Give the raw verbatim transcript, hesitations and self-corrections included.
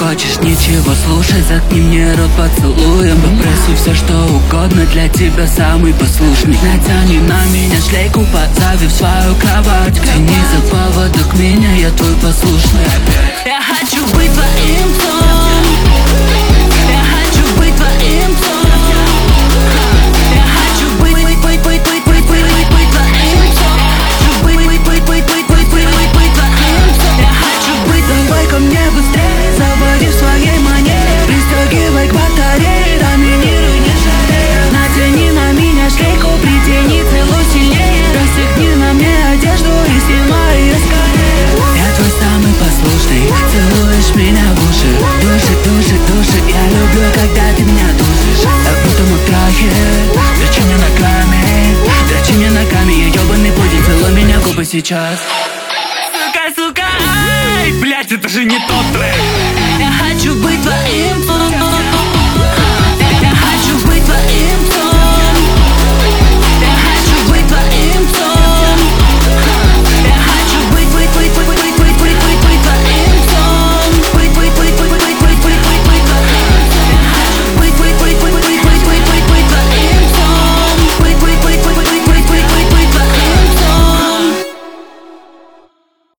хочешь ничего слушать, заткни мне рот поцелуем. Попросу все что угодно, для тебя самый послушный. Натяни на меня шлейку, позови в свою кровать. Тяни за поводок меня, я твой послушный. Я хочу быть твоим псом. Я хочу быть твоим псом. Я хочу быть, быть, быть, быть, быть, быть, быть, быть твоим псом. Хочу быть, быть, быть, быть, быть, быть, быть, быть, быть твоим псом. Я хочу быть. Давай ко мне быстрее, заводи в своей манере. Пристегивай к батарее, доминируй, не жалея. Натяни на меня шлейку, притяни, целуй сильнее. Расстегни на мне одежду и снимай ее скорее. Я твой самый послушный, целуешь меня в уши. Души, души, души, я люблю, когда ты меня душишь. Как будто мы в трахе, дрочи мне ногами. Дрочи мне ногами, я ёбаный пудинг, целуй меня в губы сейчас. Сука, сука, ай, блять, это же не тот трек. Я хочу быть твоим.